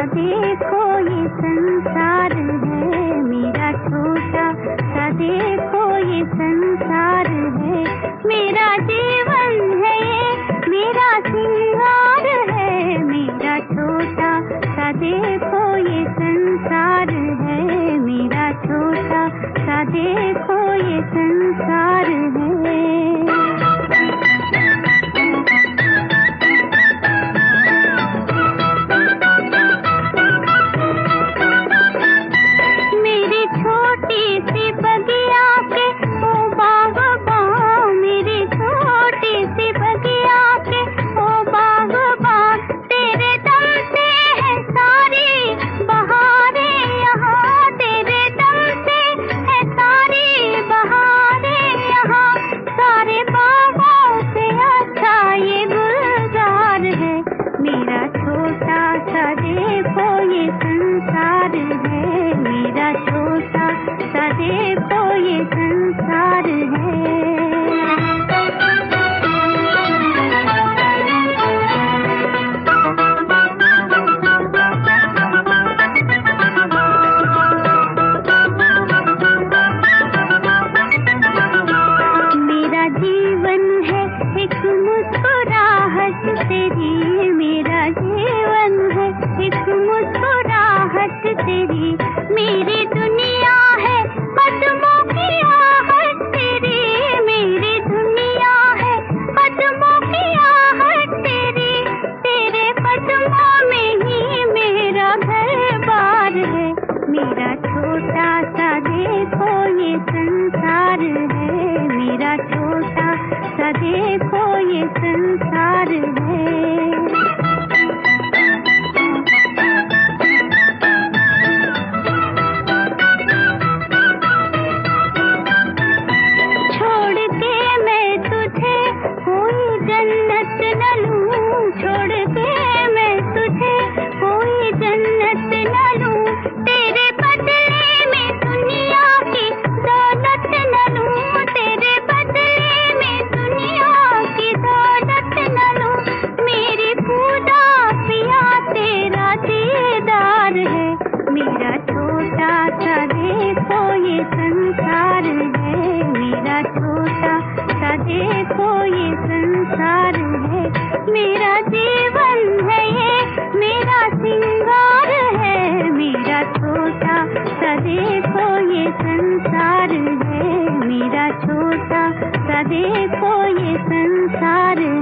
देखो ये संसार है मेरा छोटा सा, देखो ये संसार है मेरा जीवन है ये, मेरा सिंगार है मेरा छोटा सा, देखो ये संसार है मेरा छोटा सा, देखो ये संसार है। मेरी दुनिया है कदमों की आहट तेरी, मेरी दुनिया है कदमों की आहट तेरी, तेरे कदमों में ही मेरा घर बार है मेरा छोटा सा, देखो ये संसार है मेरा छोटा सा, देखो ये संसार है। मेरा छोटा सा, देखो ये संसार है मेरा छोटा सा, देखो ये संसार है मेरा जीवन है ये, मेरा सिंगार है मेरा छोटा सा, देखो ये संसार है मेरा छोटा सा, देखो ये संसार